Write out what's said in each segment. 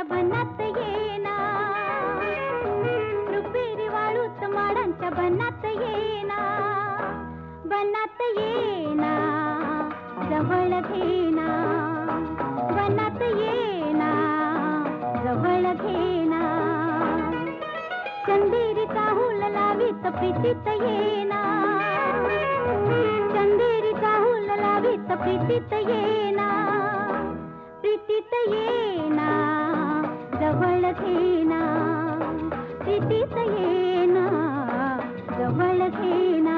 माडांच्या बनात येना, रुपेरी वाळूत माडांच्या बनात येना, बनात येना, जवळ घेना, बनात येना, जवळ घेना, चंदेरीचा हुल लावीत प्रीतीत येना, चंदेरीचा हुल लावीत प्रीतीत येना, प्रीतीत येना, जवळ घेना, प्रीतीत येना, जवळ घेना.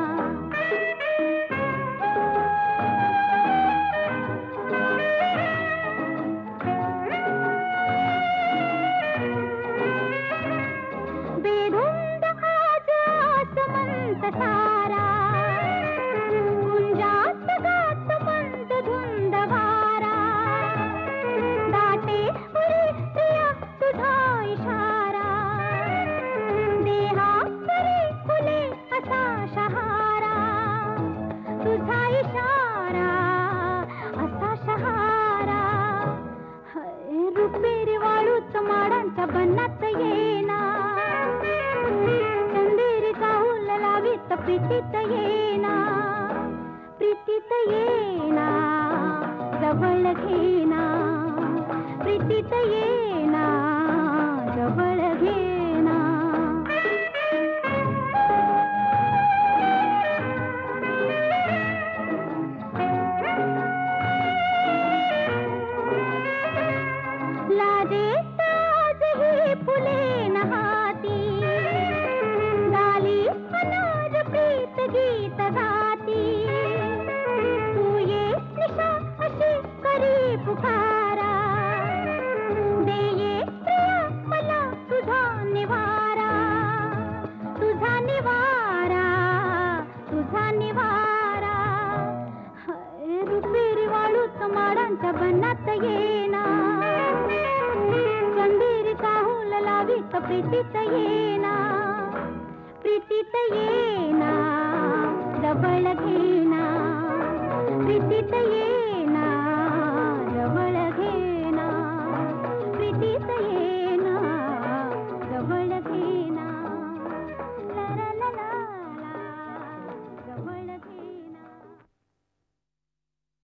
बेधुंद आज आसमंत सारा, गुंजात गात मंद धुंद वारा, दाटे उरी प्रिया तुझा इशारा, देहा परी फुले असा शहारा, तुझा इशारा असा शहारा. रुपेरी वाळूत माडांच्या बनात येना, चंदेरीचा हुल लावीत प्रीतीत येना, प्रीतीत येना, जवळ घेना, प्रीतीत येना, जवळ घेना. लाजेत आजही फुले नहाती, झाली अनाज प्रीत गीत गाती, तू ये निशा अशी करी पुकारा, दे ये प्रिया मला तुझा निवारा, तुझा निवारा, तुझा निवारा. रुपेरी वाळूत माडांच्या बनात येना, चंदेरीचा हुल लावीत प्रीतीत येना, प्रीतीत येना, जवळ घेना, प्रीतीत येना.